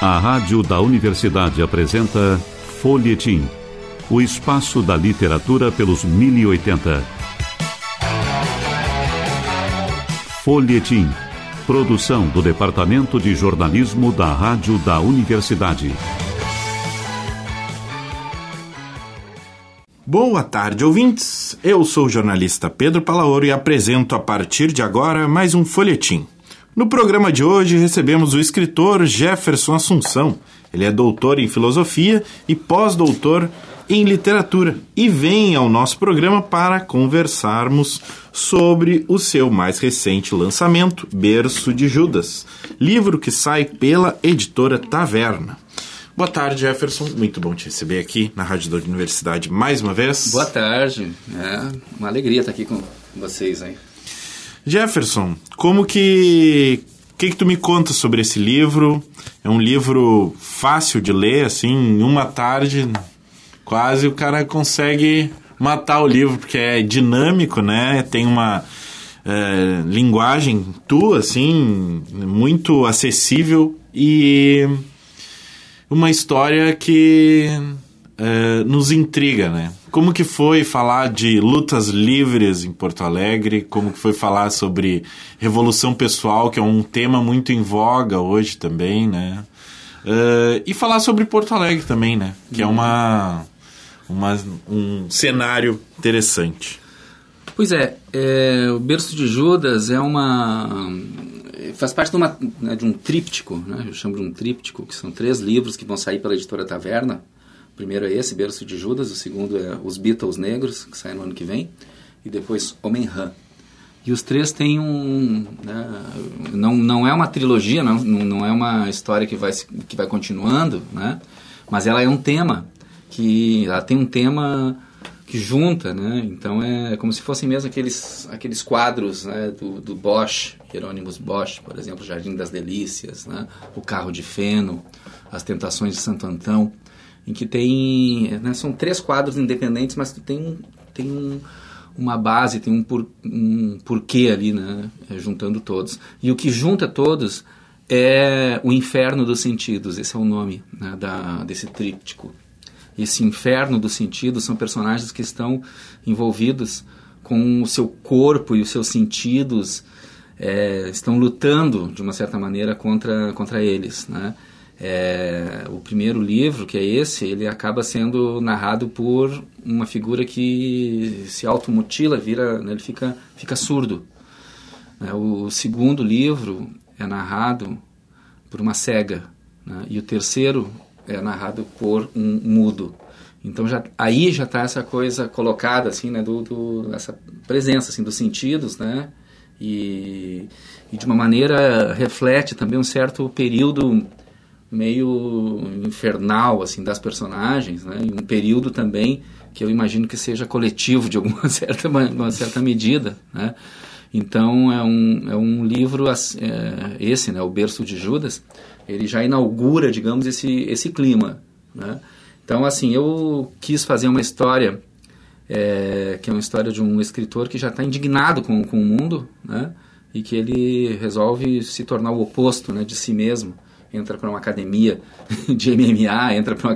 A Rádio da Universidade apresenta Folhetim, o espaço da literatura pelos 1080. Folhetim, produção do Departamento de Jornalismo da Rádio da Universidade. Boa tarde, ouvintes. Eu sou o jornalista Pedro Palaoro e apresento a partir de agora mais um Folhetim. No programa de hoje recebemos o escritor Jefferson Assunção. Ele é doutor em filosofia e pós-doutor em literatura e vem ao nosso programa para conversarmos sobre o seu mais recente lançamento, Berço de Judas, livro que sai pela editora Taverna. Boa tarde, Jefferson. Muito bom te receber aqui na Rádio da Universidade mais uma vez. Boa tarde. É uma alegria estar aqui com vocês aí. Jefferson, como que tu me conta sobre esse livro? É um livro fácil de ler, assim, em uma tarde, quase o cara consegue matar o livro, porque é dinâmico, né? Tem uma linguagem tua, assim, muito acessível e uma história que nos intriga, né? Como que foi falar de lutas livres em Porto Alegre? Como que foi falar sobre revolução pessoal, que é um tema muito em voga hoje também, né? E falar sobre Porto Alegre também, né? Que é um cenário interessante. Pois é, o Berço de Judas faz parte de um tríptico, né? Eu chamo de um tríptico, que são 3 livros que vão sair pela editora Taverna. O primeiro é esse, Berço de Judas, o segundo é Os Beatles Negros, que sai no ano que vem, e depois Homem-Rã. E os 3 têm não é uma trilogia, não é uma história que vai continuando, né? Mas ela é um tema, ela tem um tema que junta, né? Então é como se fossem mesmo aqueles quadros, né? do Bosch, Hieronymus Bosch, por exemplo, Jardim das Delícias, né? O Carro de Feno, As Tentações de Santo Antão, em que tem, né, são 3 quadros independentes, mas tem uma base, tem um porquê ali, né, juntando todos. E o que junta todos é o Inferno dos Sentidos, esse é o nome, né, desse tríptico. Esse Inferno dos Sentidos são personagens que estão envolvidos com o seu corpo e os seus sentidos, estão lutando, de uma certa maneira, contra eles, né? O primeiro livro, que é esse, ele acaba sendo narrado por uma figura que se automutila, né, ele fica surdo. O segundo livro é narrado por uma cega, né, e o terceiro é narrado por um mudo. Então aí já está essa coisa colocada, assim, né, essa presença assim, dos sentidos, né, e de uma maneira reflete também um certo período meio infernal, assim, das personagens, né? E um período também que eu imagino que seja coletivo de uma certa medida, né? Então é um livro, esse, né, o Berço de Judas, ele já inaugura, digamos, esse clima, né? Então, assim, eu quis fazer uma história que é uma história de um escritor que já está indignado com o mundo, né? E que ele resolve se tornar o oposto, né, de si mesmo. Entra para uma academia de MMA,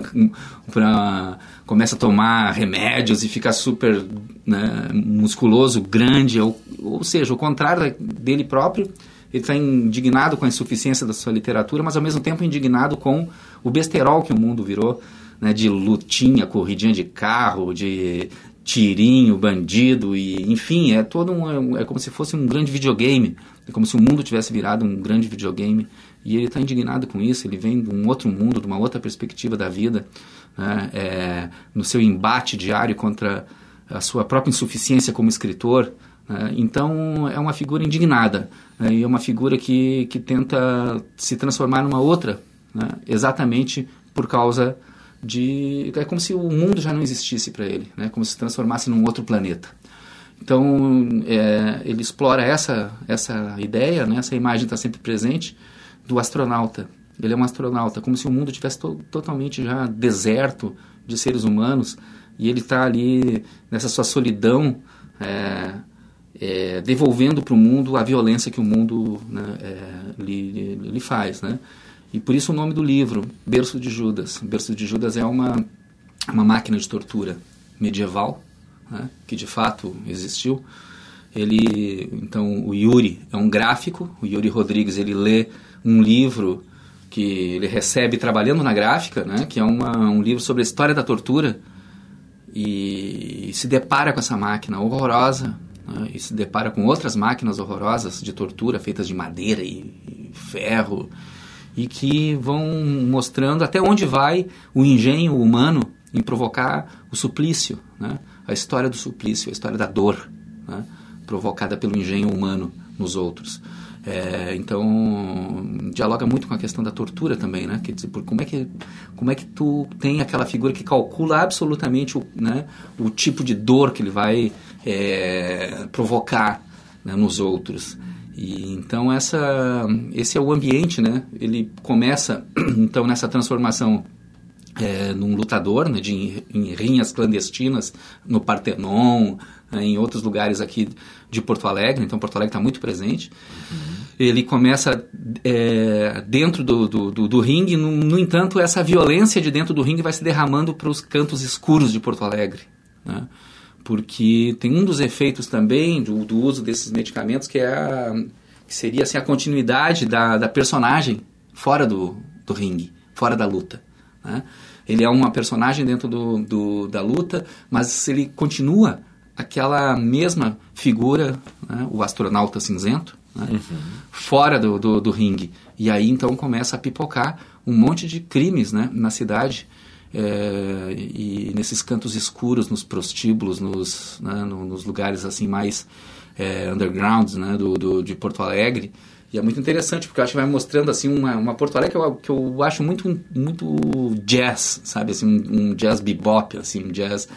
começa a tomar remédios e fica super, né, musculoso, grande, ou seja, o contrário dele próprio. Ele está indignado com a insuficiência da sua literatura, mas ao mesmo tempo indignado com o besterol que o mundo virou, né, de lutinha, corridinha de carro, de tirinho, bandido, e enfim, é como se fosse um grande videogame, é como se o mundo tivesse virado um grande videogame. E ele está indignado com isso, ele vem de um outro mundo, de uma outra perspectiva da vida, né, no seu embate diário contra a sua própria insuficiência como escritor, né? Então é uma figura indignada, né, e é uma figura que tenta se transformar numa outra, né, exatamente por causa é como se o mundo já não existisse para ele, né, como se se transformasse num outro planeta. Então ele explora essa ideia, né, essa imagem está sempre presente, do astronauta. Ele é um astronauta, como se o mundo tivesse totalmente já deserto de seres humanos, e ele está ali nessa sua solidão, devolvendo para o mundo a violência que o mundo, né, lhe faz, né? E por isso o nome do livro, Berço de Judas. Berço de Judas é uma máquina de tortura medieval, né, que de fato existiu. Então, o Yuri é um gráfico, o Yuri Rodrigues, ele lê um livro que ele recebe trabalhando na gráfica, né, que é um livro sobre a história da tortura, e se depara com essa máquina horrorosa, né, e se depara com outras máquinas horrorosas de tortura, feitas de madeira e ferro, e que vão mostrando até onde vai o engenho humano em provocar o suplício, né, a história do suplício, a história da dor, né, provocada pelo engenho humano nos outros. Então, dialoga muito com a questão da tortura também, né? Quer dizer, como é que tu tem aquela figura que calcula absolutamente o tipo de dor que ele vai provocar, né, nos outros. E, então, esse é o ambiente, né? Ele começa, então, nessa transformação num lutador, né, em rinhas clandestinas, no Partenon, em outros lugares aqui de Porto Alegre. Então Porto Alegre está muito presente. Ele começa dentro do ringue, no entanto essa violência de dentro do ringue vai se derramando para os cantos escuros de Porto Alegre, né? Porque tem um dos efeitos também do uso desses medicamentos que seria assim, a continuidade da personagem fora do ringue, fora da luta, né? Ele é uma personagem dentro da luta, mas ele continua aquela mesma figura, né, o astronauta cinzento, né, fora do ringue. E aí então começa a pipocar um monte de crimes, né, na cidade, e nesses cantos escuros, nos prostíbulos, nos lugares assim mais underground, né, de Porto Alegre. E é muito interessante, porque eu acho que vai mostrando assim, uma Porto Alegre que eu acho muito, muito jazz, sabe? Assim, um jazz bebop, assim, um jazz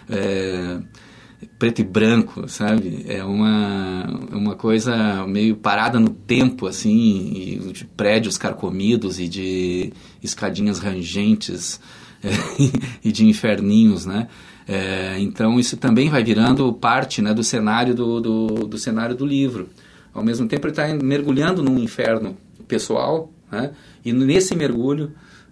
preto e branco, sabe? É uma coisa meio parada no tempo, assim, de prédios carcomidos e de escadinhas rangentes e de inferninhos, né? Então isso também vai virando parte, né, do cenário do cenário do livro. Ao mesmo tempo ele está mergulhando num inferno pessoal, né? E nesse mergulho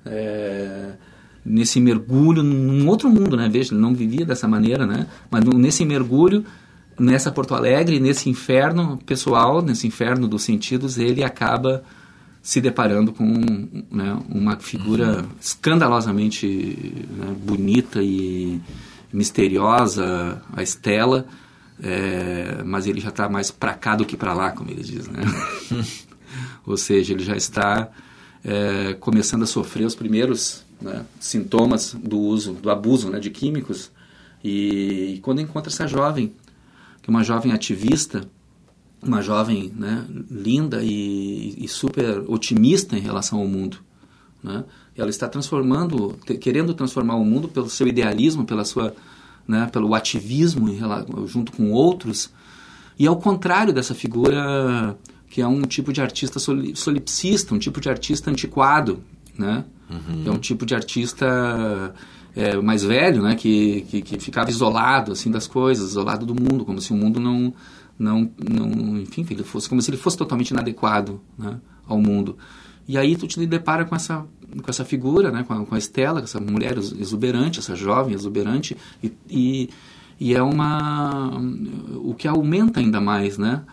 num outro mundo, né? Veja, ele não vivia dessa maneira, né? Mas nesse mergulho, nessa Porto Alegre, nesse inferno pessoal, nesse inferno dos sentidos, ele acaba se deparando com, né, uma figura escandalosamente, né, bonita e misteriosa, a Estela, mas ele já está mais para cá do que para lá, como ele diz, né? Ou seja, ele já está começando a sofrer os primeiros, né, sintomas do abuso, né, de químicos, e quando encontra essa jovem, que é uma jovem ativista, uma jovem, né, linda e super otimista em relação ao mundo, né? Ela está querendo transformar o mundo pelo seu idealismo, pela sua, né, pelo ativismo junto com outros, e ao contrário dessa figura que é um tipo de artista solipsista, um tipo de artista antiquado, né? É um tipo de artista mais velho, né, que ficava isolado assim das coisas, isolado do mundo, como se o mundo enfim, como se ele fosse totalmente inadequado, né, ao mundo. E aí tu te depara com essa figura, né, com a Estela, essa mulher exuberante, essa jovem exuberante, e é o que aumenta ainda mais, né,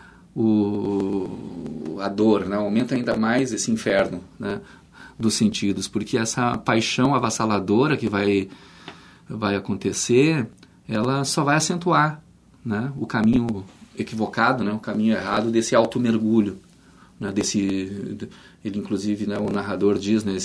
a dor, né, aumenta ainda mais esse inferno, né, dos sentidos, porque essa paixão avassaladora que vai acontecer, ela só vai acentuar, né, o caminho equivocado, né, o caminho errado desse auto-mergulho, né, ele inclusive, né, o narrador diz, né,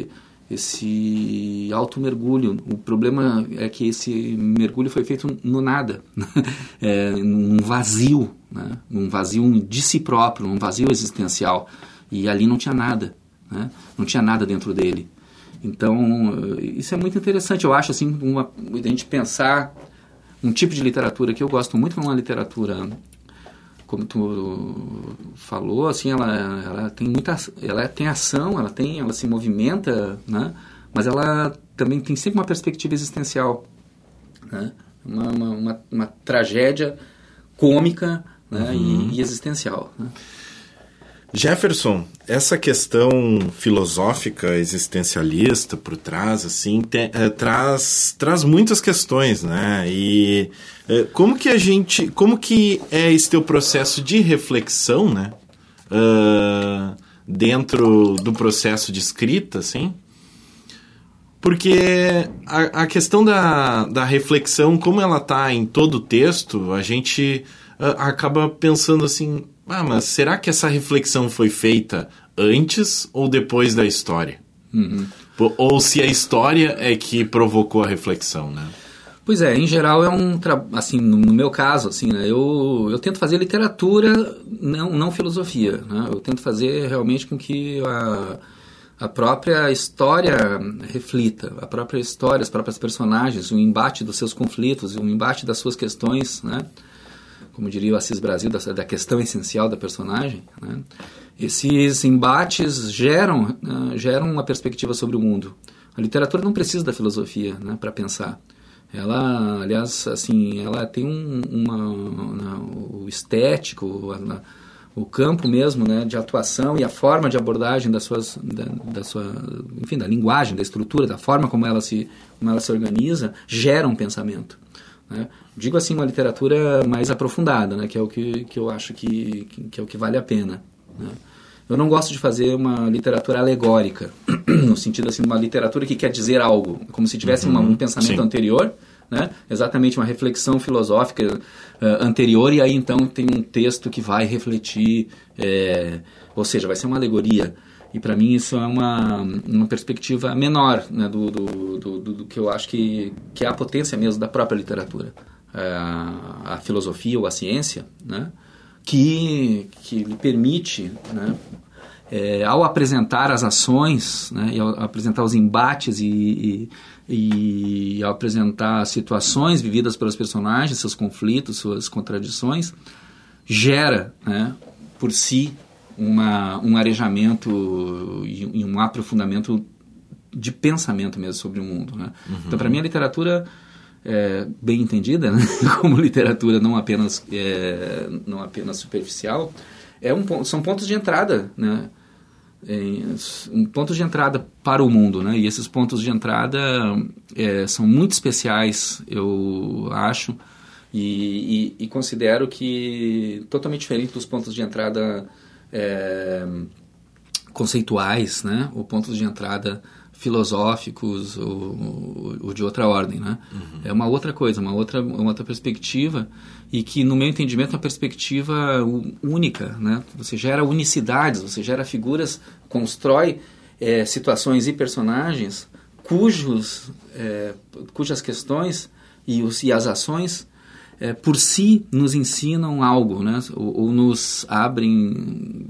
esse auto-mergulho. O problema é que esse mergulho foi feito no nada, num vazio, né, num vazio de si próprio, num vazio existencial, e ali não tinha nada, né, não tinha nada dentro dele. Então isso é muito interessante, eu acho, assim, a gente pensar um tipo de literatura que eu gosto muito, é uma literatura, como tu falou, assim, ela tem ação, ela se movimenta, né? Mas ela também tem sempre uma perspectiva existencial, né? Uma tragédia cômica, né? E existencial, né? Jefferson, essa questão filosófica, existencialista por trás, assim, traz muitas questões, né? E como que é esse teu processo de reflexão, né? Dentro do processo de escrita, assim? Porque a questão da reflexão, como ela está em todo o texto, a gente acaba pensando assim, mas será que essa reflexão foi feita antes ou depois da história? Uhum. Ou se a história é que provocou a reflexão, né? Pois é, em geral assim, no meu caso, assim, né, eu tento fazer literatura, não filosofia, né? Eu tento fazer realmente com que a própria história reflita, a própria história, as próprias personagens, o embate dos seus conflitos, o embate das suas questões, né? Como diria o Assis Brasil, da questão essencial da personagem, né? Esses embates geram uma perspectiva sobre o mundo. A literatura não precisa da filosofia, né, para pensar. Ela, aliás, assim, ela tem o estético, o campo mesmo, né, de atuação e a forma de abordagem da linguagem, da estrutura, da forma como ela se organiza, gera um pensamento, né? Digo assim, uma literatura mais aprofundada, né, que é o que eu acho que é o que vale a pena, né? Eu não gosto de fazer uma literatura alegórica, no sentido assim, uma literatura que quer dizer algo, como se tivesse um pensamento anterior, né? Exatamente, uma reflexão filosófica anterior, e aí então tem um texto que vai refletir, ou seja, vai ser uma alegoria. E para mim isso é uma perspectiva menor, né, do que eu acho que é a potência mesmo da própria literatura. A filosofia ou a ciência, né, que lhe permite, né, ao apresentar as ações, né, e ao apresentar os embates e ao apresentar situações vividas pelos personagens, seus conflitos, suas contradições, gera, né, por si um arejamento e um aprofundamento de pensamento mesmo sobre o mundo, né? Uhum. Então, para mim, a literatura, bem entendida, né, como literatura não apenas superficial, são pontos de entrada, né? Pontos de entrada para o mundo, né? E esses pontos de entrada são muito especiais, eu acho, e considero que totalmente diferente dos pontos de entrada conceituais, né? Ou pontos de entrada filosóficos ou de outra ordem, né? Uhum. É uma outra coisa, uma outra perspectiva, e que, no meu entendimento, é uma perspectiva única, né? Você gera unicidades, você gera figuras, constrói situações e personagens cujas questões e as ações por si nos ensinam algo, né? Ou nos abrem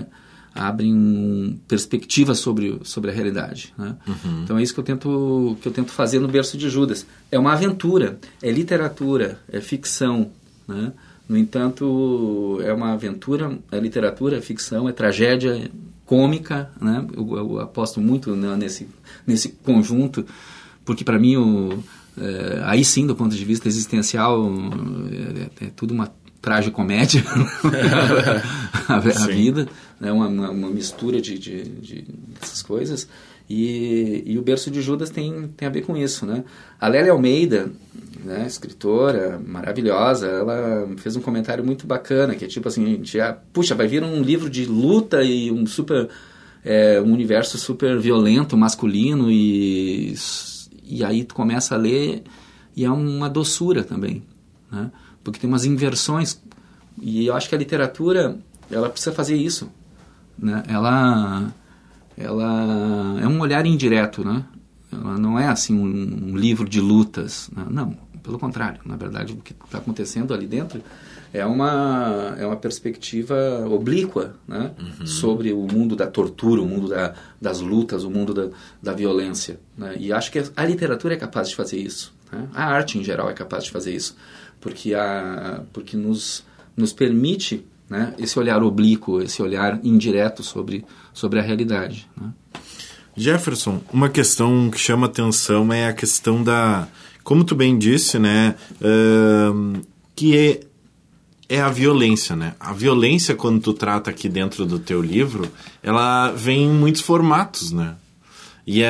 perspectivas sobre a realidade, né? Uhum. Então é isso que eu tento fazer no Berço de Judas. É uma aventura, é literatura, é ficção, né? No entanto, é uma aventura, é literatura, é ficção, é tragédia cômica, né? Eu aposto muito nesse conjunto, porque para mim aí sim, do ponto de vista existencial, é tudo uma tragicomédia a vida, né? Uma mistura de dessas coisas, e o Berço de Judas tem a ver com isso, né? A Lélia Almeida, né, escritora maravilhosa, ela fez um comentário muito bacana, que é tipo assim, puxa, vai vir um livro de luta e um universo super violento, masculino, e aí tu começa a ler e é uma doçura também, né? Porque tem umas inversões, e eu acho que a literatura, ela precisa fazer isso, né? Ela é um olhar indireto, né? Ela não é assim um livro de lutas, né? Não, pelo contrário. Na verdade, o que está acontecendo ali dentro é uma perspectiva oblíqua, né? Uhum. Sobre o mundo da tortura, o mundo das lutas, o mundo da violência, né? E acho que a literatura é capaz de fazer isso, né? A arte em geral é capaz de fazer isso, porque nos permite, né, esse olhar oblíquo, esse olhar indireto sobre a realidade, né? Jefferson, uma questão que chama atenção é a questão como tu bem disse, né, que é a violência, né? A violência, quando tu trata aqui dentro do teu livro, ela vem em muitos formatos, né? E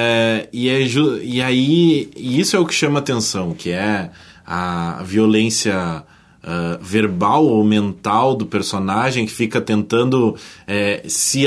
isso é o que chama atenção, que é a violência verbal ou mental do personagem, que fica tentando se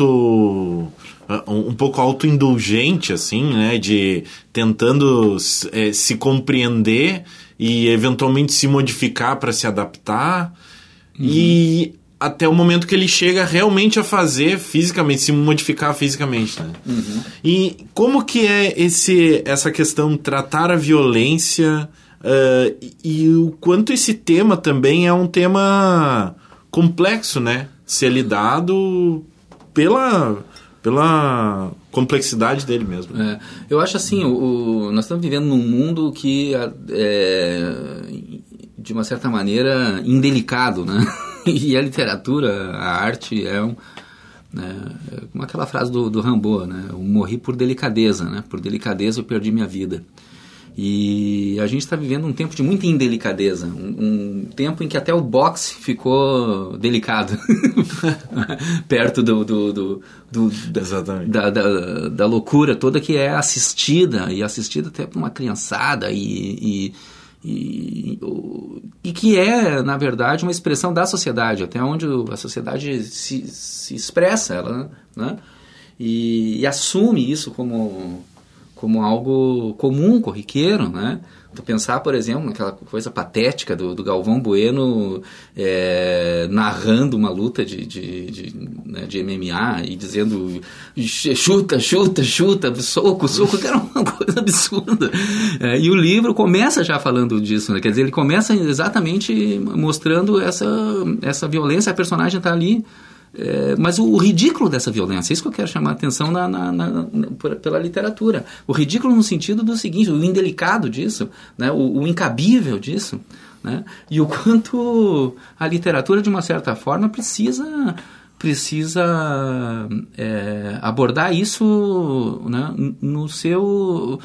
um pouco autoindulgente, assim, né? Tentando se compreender e eventualmente se modificar para se adaptar. E até o momento que ele chega realmente a fazer fisicamente, se modificar fisicamente, né? E como que é essa questão, tratar a violência, e o quanto esse tema também é um tema complexo, né? Ser lidado pela complexidade dele mesmo. Eu acho assim, nós estamos vivendo num mundo que de uma certa maneira indelicado, né? E a literatura, a arte como aquela frase do Rimbaud, né? Eu morri por delicadeza, né? Por delicadeza eu perdi minha vida. E a gente está vivendo um tempo de muita indelicadeza, um tempo em que até o boxe ficou delicado, perto da loucura toda que é assistida, e assistida até por uma criançada, e que é, na verdade, uma expressão da sociedade, até onde a sociedade se expressa, ela, né? E assume isso como algo comum, corriqueiro, né? Tu pensar, por exemplo, naquela coisa patética do Galvão Bueno narrando uma luta de MMA e dizendo chuta, soco, que era uma coisa absurda. E o livro começa já falando disso, né? Quer dizer, ele começa exatamente mostrando essa violência, a personagem está ali. Mas o ridículo dessa violência, isso que eu quero chamar a atenção pela literatura. O ridículo no sentido do seguinte, o indelicado disso, né? O incabível disso, né? E o quanto a literatura, de uma certa forma, precisa abordar isso, né? no seu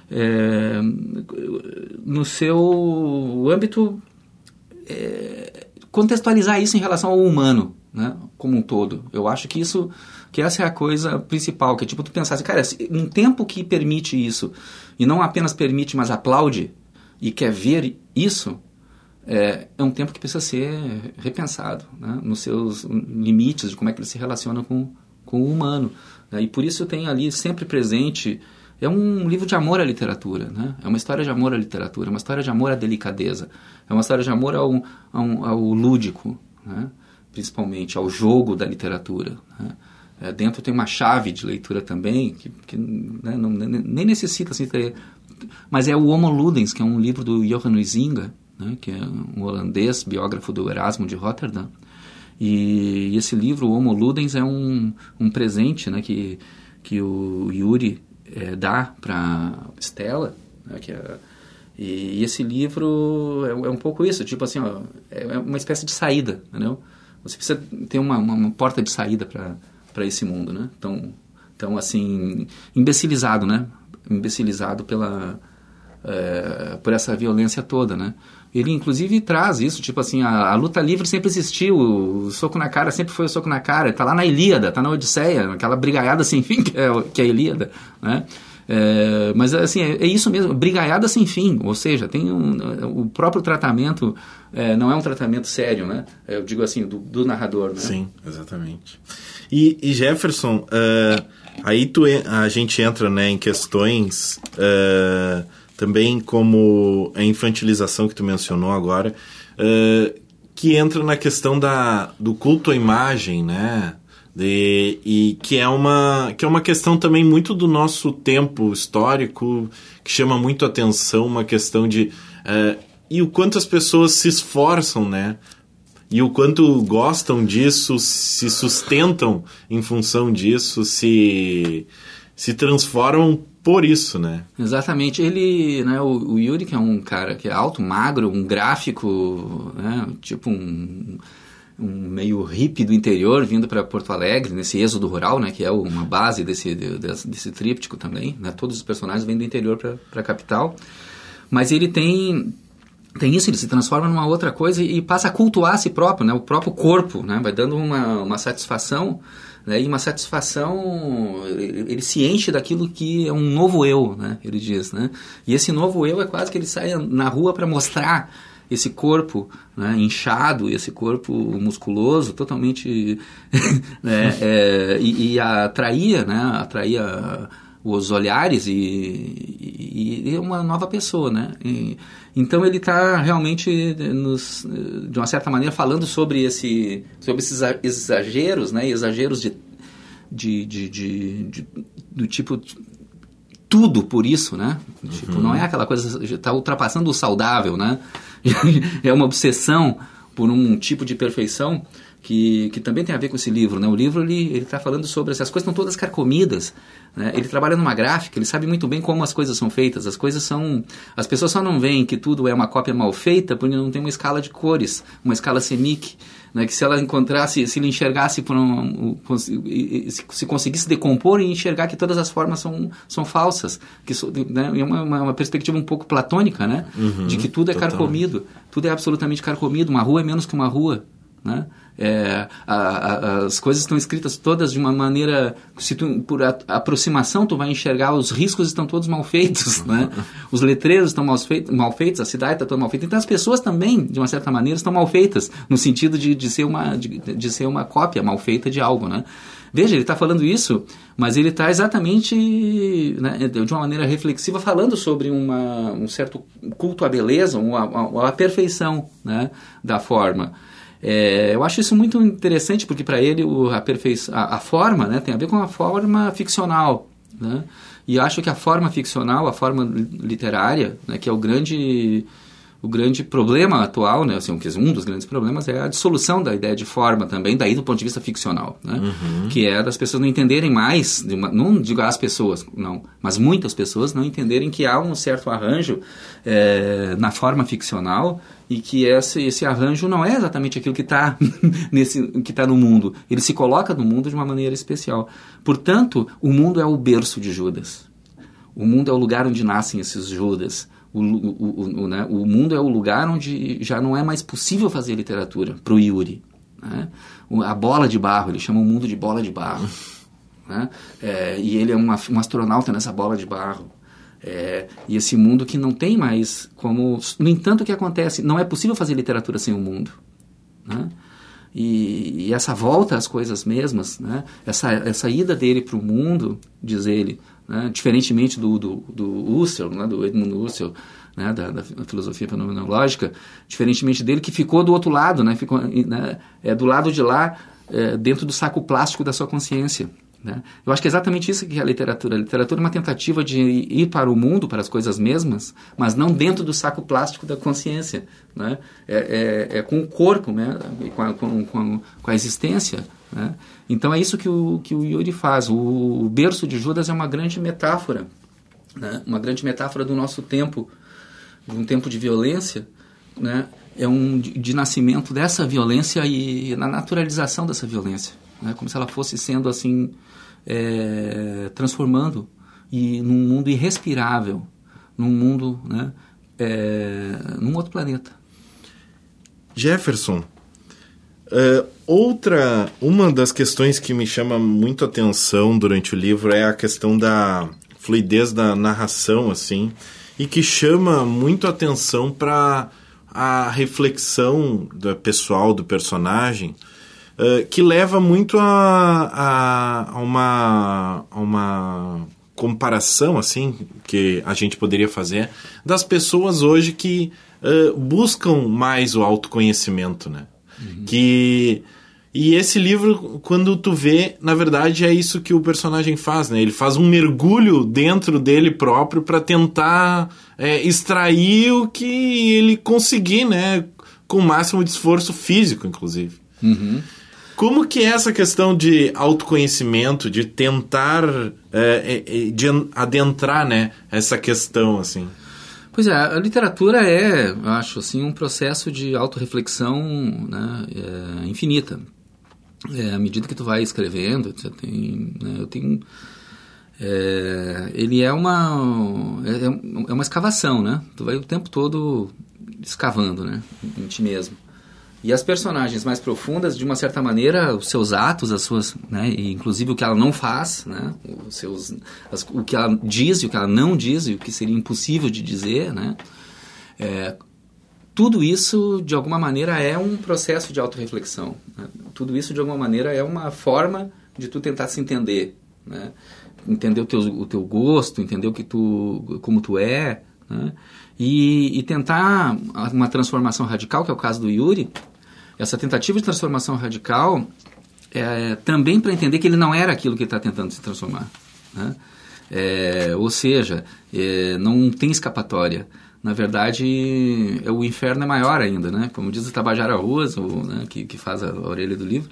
âmbito, contextualizar isso em relação ao humano, né, como um todo. Eu acho que essa é a coisa principal, que é tipo tu pensar assim, cara, um tempo que permite isso, e não apenas permite, mas aplaude, e quer ver isso, é um tempo que precisa ser repensado, né, nos seus limites, de como é que ele se relaciona com o humano. Né, e por isso tem ali sempre presente, é um livro de amor à literatura, né, é uma história de amor à literatura, é uma história de amor à delicadeza, é uma história de amor ao lúdico, né, principalmente ao jogo da literatura, né? Dentro tem uma chave de leitura também, que né, nem necessita assim, mas é o Homo Ludens, que é um livro do Johan Huizinga, né, que é um holandês, biógrafo do Erasmo de Rotterdam, e esse livro, o Homo Ludens, é um presente, né, que o Yuri dá para Stella, né, e esse livro é um pouco isso, tipo assim, ó, é uma espécie de saída, entendeu? Você precisa ter uma porta de saída para esse mundo, né? Então, assim, imbecilizado, né? Imbecilizado por essa violência toda, né? Ele, inclusive, traz isso, tipo assim, a luta livre sempre existiu, o soco na cara sempre foi o soco na cara, tá lá na Ilíada, tá na Odisseia, aquela brigaiada sem fim que é a Ilíada, né? Mas assim, é isso mesmo, brigaiada sem fim, ou seja, tem o próprio tratamento, não é um tratamento sério, né? Eu digo assim, do narrador, né? Sim, exatamente. E Jefferson, aí a gente entra, né, em questões também como a infantilização que tu mencionou agora, que entra na questão do culto à imagem, né? E que é uma questão também muito do nosso tempo histórico, que chama muito a atenção, uma questão de... e o quanto as pessoas se esforçam, né? E o quanto gostam disso, se sustentam em função disso, se transformam por isso, né? Exatamente. Ele, né, o Yuri, que é um cara que é alto, magro, um gráfico, né, tipo um meio hippie do interior vindo para Porto Alegre, nesse êxodo rural, né, que é uma base desse tríptico também, né, todos os personagens vêm do interior para a capital, mas ele tem tem isso, ele se transforma numa outra coisa e passa a cultuar a si próprio, né? O próprio corpo, né? Vai dando uma satisfação, né? E uma satisfação, ele se enche daquilo que é um novo eu, né? Ele diz, né? E esse novo eu é quase que ele sai na rua para mostrar esse corpo, né, inchado, esse corpo musculoso, totalmente né, e atraía os olhares e uma nova pessoa, né? Então ele está realmente de uma certa maneira falando sobre esses exageros, né? Exageros do tipo tudo por isso, né? Tipo, não é aquela coisa, está ultrapassando o saudável, né? É uma obsessão por um tipo de perfeição que também tem a ver com esse livro, né? O livro, ele está falando sobre essas coisas, estão todas carcomidas, né? Ele trabalha numa gráfica, ele sabe muito bem como as coisas são feitas, as pessoas só não veem que tudo é uma cópia mal feita porque não tem uma escala de cores, uma escala CMYK, né? Que se ela encontrasse, se ele enxergasse se conseguisse decompor e enxergar que todas as formas são falsas, né? É uma perspectiva um pouco platônica, né? De que tudo é carcomido, tudo é absolutamente carcomido, uma rua é menos que uma rua, né? As coisas estão escritas todas de uma maneira, por aproximação tu vai enxergar, os riscos estão todos mal feitos, né? Os letreiros estão mal feitos, a cidade está toda mal feita, então as pessoas também, de uma certa maneira, estão mal feitas, no sentido de ser uma cópia mal feita de algo, né? Veja, ele está falando isso, mas ele está exatamente, né, de uma maneira reflexiva, falando sobre um certo culto à beleza, à perfeição, né, da forma. Eu acho isso muito interessante, porque para ele a forma, né, tem a ver com a forma ficcional, né? E acho que a forma ficcional, a forma literária, né, que é o grande problema atual, né, assim, um dos grandes problemas é a dissolução da ideia de forma também, daí do ponto de vista ficcional, né? Que é das pessoas não entenderem mais, não digo as pessoas, não, mas muitas pessoas não entenderem que há um certo arranjo na forma ficcional e que esse arranjo não é exatamente aquilo que está no mundo. Ele se coloca no mundo de uma maneira especial. Portanto, o mundo é o berço de Judas. O mundo é o lugar onde nascem esses Judas. O mundo é o lugar onde já não é mais possível fazer literatura para o Yuri, né? A bola de barro, ele chama o mundo de bola de barro, né? E ele é um astronauta nessa bola de barro. E esse mundo que não tem mais como... No entanto, o que acontece? Não é possível fazer literatura sem o mundo, né? E essa volta às coisas mesmas, né? Essa ida dele para o mundo, diz ele, né? Diferentemente do Husserl, né? Do Edmund Husserl, né? da filosofia fenomenológica, diferentemente dele, que ficou do outro lado, né? Ficou, né? Do lado de lá, dentro do saco plástico da sua consciência, né? Eu acho que é exatamente isso que é a literatura. A literatura é uma tentativa de ir para o mundo, para as coisas mesmas, mas não dentro do saco plástico da consciência, né? Com o corpo, né? Com a existência, né? Então é isso que o Yuri faz. O berço de Judas é uma grande metáfora, né? Uma grande metáfora do nosso tempo, de um tempo de violência, né? De nascimento dessa violência e na naturalização dessa violência, né? Como se ela fosse sendo assim, transformando num mundo irrespirável, num mundo, né, num outro planeta. Jefferson, uma das questões que me chama muito a atenção durante o livro é a questão da fluidez da narração, assim, e que chama muito a atenção para a reflexão pessoal do personagem, que leva muito a uma comparação, assim, que a gente poderia fazer das pessoas hoje que buscam mais o autoconhecimento, né? E esse livro, quando tu vê, na verdade é isso que o personagem faz, né? Ele faz um mergulho dentro dele próprio para tentar extrair o que ele conseguir, né? Com o máximo de esforço físico, inclusive. Como que é essa questão de autoconhecimento, de tentar de adentrar, né, essa questão, assim? Pois é, a literatura eu acho, assim, um processo de autorreflexão, né, infinita. À medida que tu vai escrevendo, você tem, né, ele é uma escavação, né? Tu vai o tempo todo escavando, né, em ti mesmo. E as personagens mais profundas, de uma certa maneira, os seus atos, as suas, né, e inclusive o que ela não faz, né, o que ela diz e o que ela não diz e o que seria impossível de dizer, né, tudo isso, de alguma maneira, é um processo de autorreflexão. Né? Tudo isso, de alguma maneira, é uma forma de tu tentar se entender, né? Entender o teu gosto, entender como tu é, né? E tentar uma transformação radical, que é o caso do Yuri. Essa tentativa de transformação radical também para entender que ele não era aquilo que ele está tentando se transformar, né? Ou seja, não tem escapatória. Na verdade, o inferno é maior ainda, né? Como diz o Tabajara Arroz, né, que faz a orelha do livro,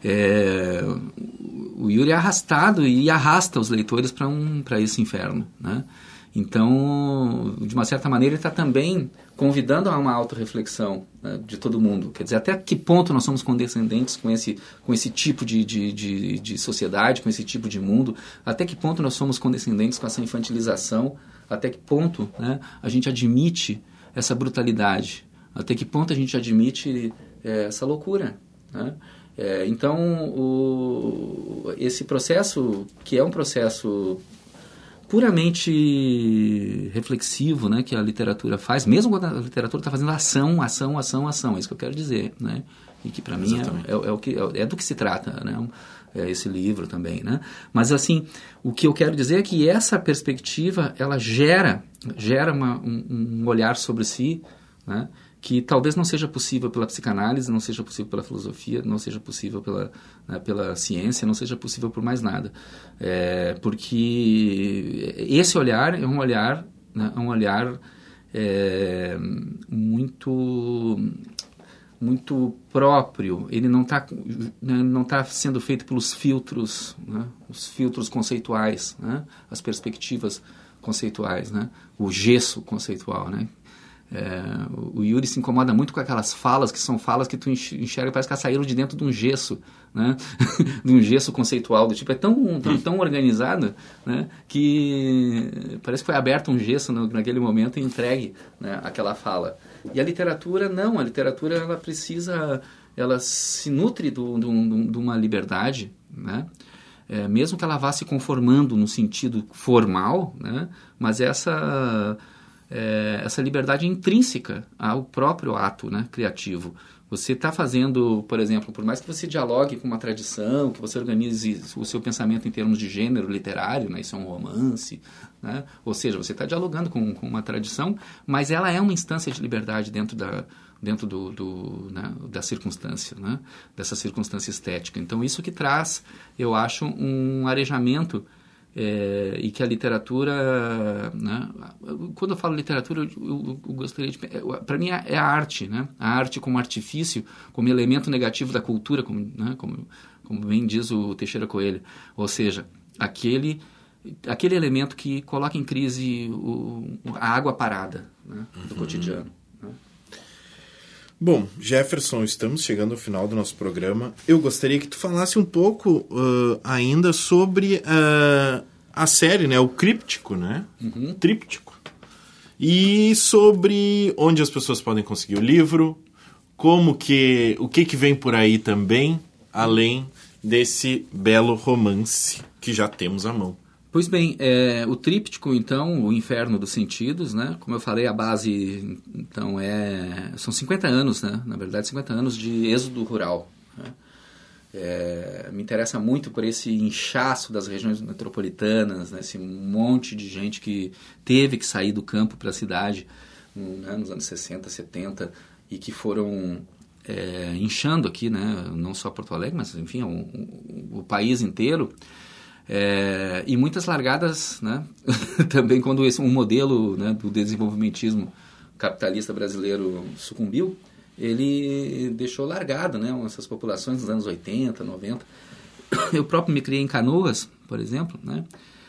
o Yuri é arrastado e arrasta os leitores para esse inferno, né? Então, de uma certa maneira, ele está também convidando a uma autorreflexão, né, de todo mundo. Quer dizer, até que ponto nós somos condescendentes com esse tipo de sociedade, com esse tipo de mundo, até que ponto nós somos condescendentes com essa infantilização, até que ponto, né, a gente admite essa brutalidade, até que ponto a gente admite essa loucura, né? Então, esse processo, que é um processo puramente reflexivo, né, que a literatura faz, mesmo quando a literatura está fazendo ação, é isso que eu quero dizer, né? E que para mim é do que se trata, né? Esse livro também, né? Mas assim, o que eu quero dizer é que essa perspectiva, ela gera um olhar sobre si, né, que talvez não seja possível pela psicanálise, não seja possível pela filosofia, não seja possível pela ciência, não seja possível por mais nada. Porque esse olhar é um olhar, né, muito próprio. Ele não está sendo feito pelos filtros, né, os filtros conceituais, né, as perspectivas conceituais, né, o gesso conceitual, né. O Yuri se incomoda muito com aquelas falas que são falas que tu enxerga, parece que elas saíram de dentro de um gesso, né? De um gesso conceitual, do tipo, é tão organizado, né, que parece que foi aberto um gesso naquele momento e entregue, né, aquela fala. E a literatura não, a literatura ela se nutre de uma liberdade, né? Mesmo que ela vá se conformando no sentido formal, né, mas essa liberdade intrínseca ao próprio ato, né, criativo. Você está fazendo, por exemplo, por mais que você dialogue com uma tradição, que você organize o seu pensamento em termos de gênero literário, né, isso é um romance, né, ou seja, você está dialogando com uma tradição, mas ela é uma instância de liberdade dentro da circunstância, né, dessa circunstância estética. Então, isso que traz, eu acho, um arejamento. E que a literatura, né, quando eu falo literatura, eu gostaria de... Para mim é a arte, né? A arte como artifício, como elemento negativo da cultura, como bem diz o Teixeira Coelho. Ou seja, aquele elemento que coloca em crise a água parada, né, do cotidiano. Né? Bom, Jefferson, estamos chegando ao final do nosso programa. Eu gostaria que tu falasse um pouco ainda sobre a série, né? O Críptico, né? Uhum. Tríptico. E sobre onde as pessoas podem conseguir o livro, o que vem por aí também, além desse belo romance que já temos à mão. Pois bem, o tríptico, então, o Inferno dos Sentidos, né? Como eu falei, a base, então, são 50 anos, né? Na verdade, 50 anos de êxodo rural. Né? Me interessa muito por esse inchaço das regiões metropolitanas, né? Esse monte de gente que teve que sair do campo para a cidade, né? Nos anos 60, 70, e que foram inchando aqui, né? Não só Porto Alegre, mas, enfim, o país inteiro. E muitas largadas, né? Também quando um modelo, né, do desenvolvimentismo capitalista brasileiro sucumbiu, ele deixou largada, né, essas populações nos anos 80, 90. Eu próprio me criei em Canoas, por exemplo, né?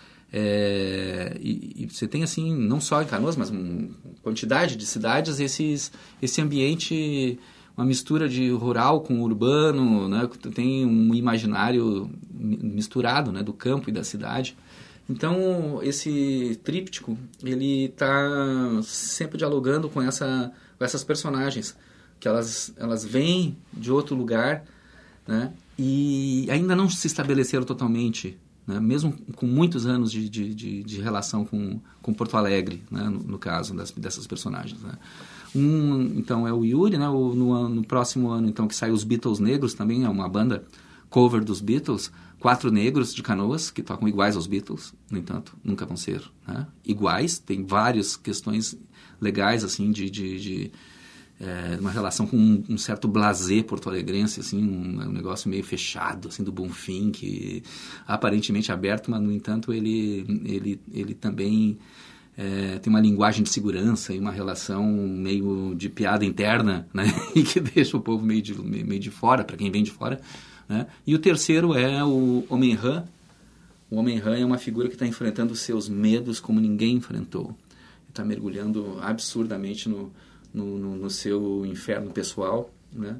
E você tem, assim, não só em Canoas, mas uma quantidade de cidades, esse ambiente, uma mistura de rural com urbano, né? Tem um imaginário misturado, né, do campo e da cidade. Então, esse tríptico, ele está sempre dialogando com essas personagens, que elas vêm de outro lugar, né? E ainda não se estabeleceram totalmente, né? Mesmo com muitos anos de relação com Porto Alegre, né? No caso dessas personagens, né? Então, é o Yuri, né? No próximo ano, então, que sai os Beatles Negros, também é uma banda cover dos Beatles, 4 negros de Canoas, que tocam iguais aos Beatles, no entanto, nunca vão ser, né, iguais. Tem várias questões legais, assim, de uma relação com um certo blasé porto-alegrense, assim, um negócio meio fechado, assim, do Bonfim, que aparentemente aberto, mas, no entanto, ele também tem uma linguagem de segurança e uma relação meio de piada interna, né, e que deixa o povo meio de fora, para quem vem de fora, né? E o terceiro é o Homem-Rã. O Homem-Rã é uma figura que está enfrentando os seus medos como ninguém enfrentou. Está mergulhando absurdamente no seu inferno pessoal, né?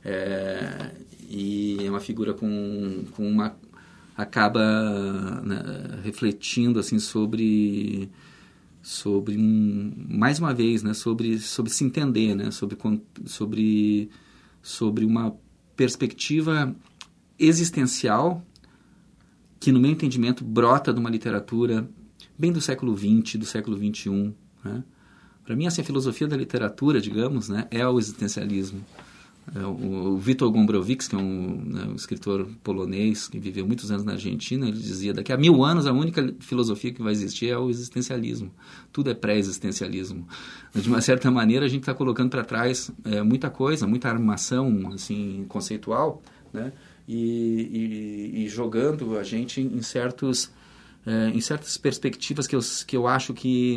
E é uma figura acaba, né, refletindo assim sobre mais uma vez, né, sobre se entender, né, sobre uma perspectiva existencial que, no meu entendimento, brota de uma literatura bem do século XX, do século XXI, né? Para mim, assim, a filosofia da literatura, digamos, né, é o existencialismo. O Witold Gombrowicz, que é um escritor polonês que viveu muitos anos na Argentina, ele dizia: daqui a 1000 anos a única filosofia que vai existir é o existencialismo. Tudo é pré-existencialismo. De uma certa maneira, a gente está colocando para trás muita coisa, muita armação assim, conceitual, né? E jogando a gente em certas perspectivas que eu acho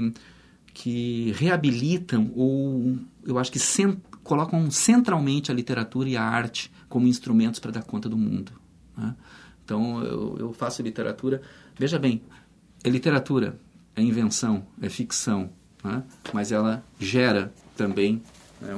que reabilitam, ou eu acho que colocam centralmente a literatura e a arte como instrumentos para dar conta do mundo, né? Então, eu faço literatura. Veja bem, é literatura, é invenção, é ficção, né? Mas ela gera também, né,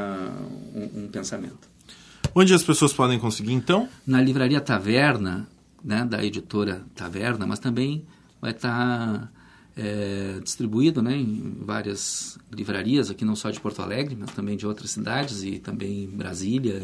um pensamento. Onde as pessoas podem conseguir, então? Na Livraria Taverna, né, da editora Taverna, mas também vai estar distribuído, né, em várias livrarias, aqui não só de Porto Alegre, mas também de outras cidades, e também Brasília,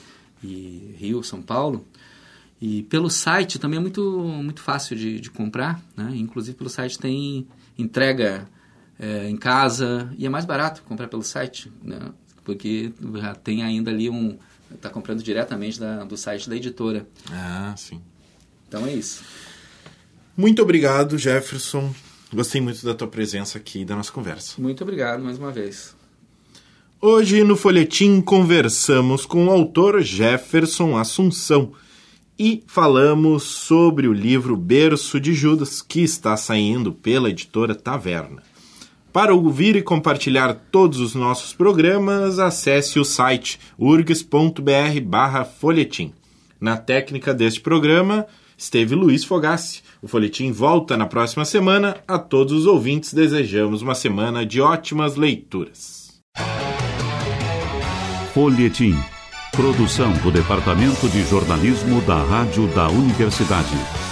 e Rio, São Paulo. E pelo site também é muito, muito fácil de comprar, né? Inclusive pelo site tem entrega em casa, e é mais barato comprar pelo site, né? Porque já tem ainda ali está comprando diretamente do site da editora. Ah, sim. Então é isso. Muito obrigado, Jefferson. Gostei muito da tua presença aqui e da nossa conversa. Muito obrigado mais uma vez. Hoje no Folhetim conversamos com o autor Jefferson Assunção e falamos sobre o livro Berço de Judas, que está saindo pela editora Taverna. Para ouvir e compartilhar todos os nossos programas, acesse o site urgs.br/folhetim. Na técnica deste programa esteve Luiz Fogassi. O Folhetim volta na próxima semana. A todos os ouvintes desejamos uma semana de ótimas leituras. Folhetim. Produção do Departamento de Jornalismo da Rádio da Universidade.